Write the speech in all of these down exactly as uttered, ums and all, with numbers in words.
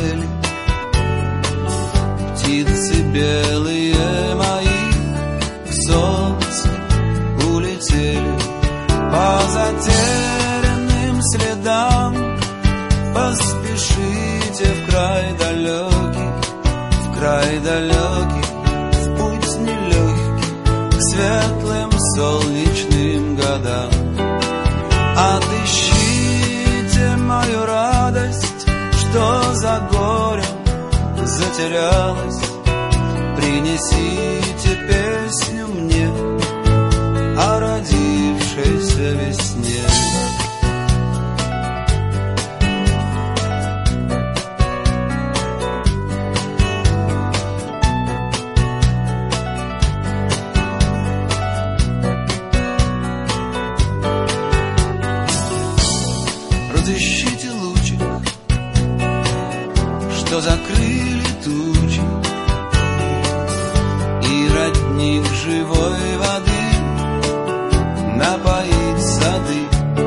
улетели, птицы белые мои к солнцу улетели по затерянным следам. Поспешите в край далекий, в край далекий, в путь нелегкий, к светлым солнечным годам. Отыщите мою радость, что за горем затерялась. Принесите песню мне о родившейся весне. Разыщите лучик, что закрыли тучи, и родник живой воды напоит сады.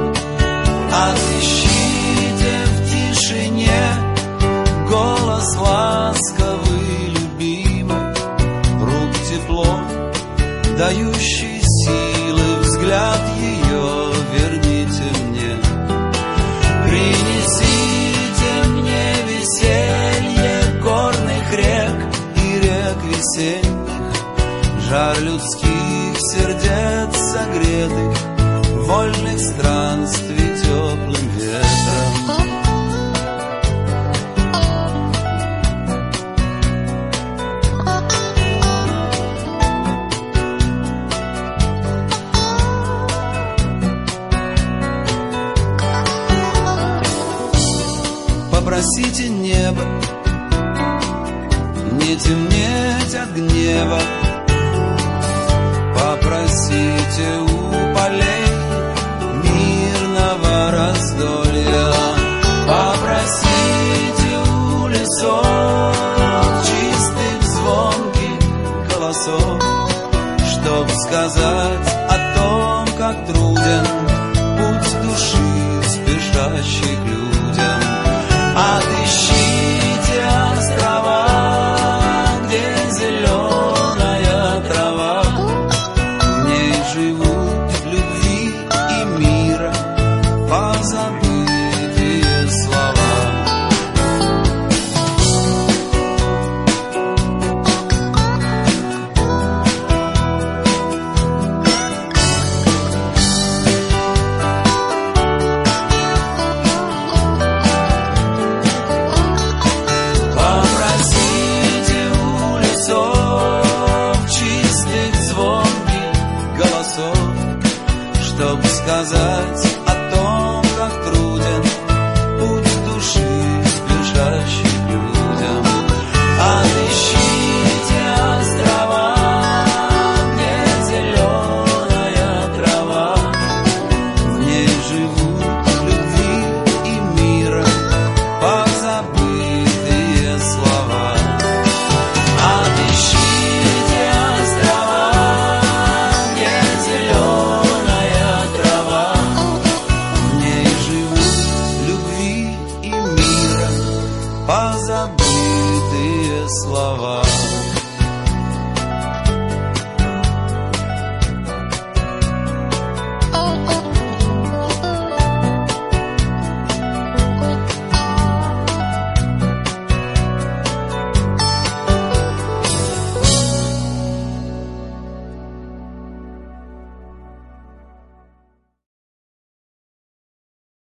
Отыщите в тишине голос ласковый, любимый, рук тепло, дающий силы, взгляд ее верните мне. Принесите мне веселье горных рек и рек весенних, жар людских сердец согретых, вольных странствий теплым ветром. Попросите небо не темнеть от гнева, попросите у полей мирного раздолья, попросите у лесов чистых звонких голосов, чтоб сказать о том, как труден путь души спешащих людей.